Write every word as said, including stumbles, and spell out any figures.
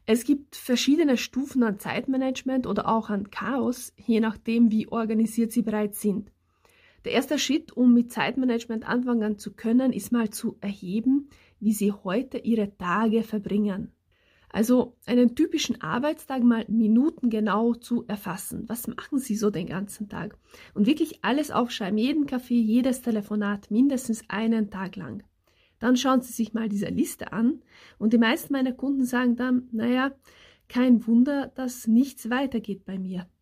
Es gibt verschiedene Stufen an Zeitmanagement oder auch an Chaos, je nachdem, wie organisiert Sie bereits sind. Der erste Schritt, um mit Zeitmanagement anfangen zu können, ist mal zu erheben, wie Sie heute Ihre Tage verbringen. Also einen typischen Arbeitstag mal minutengenau zu erfassen. Was machen Sie so den ganzen Tag? Und wirklich alles aufschreiben, jeden Kaffee, jedes Telefonat, mindestens einen Tag lang. Dann schauen Sie sich mal diese Liste an und die meisten meiner Kunden sagen dann, naja, kein Wunder, dass nichts weitergeht bei mir.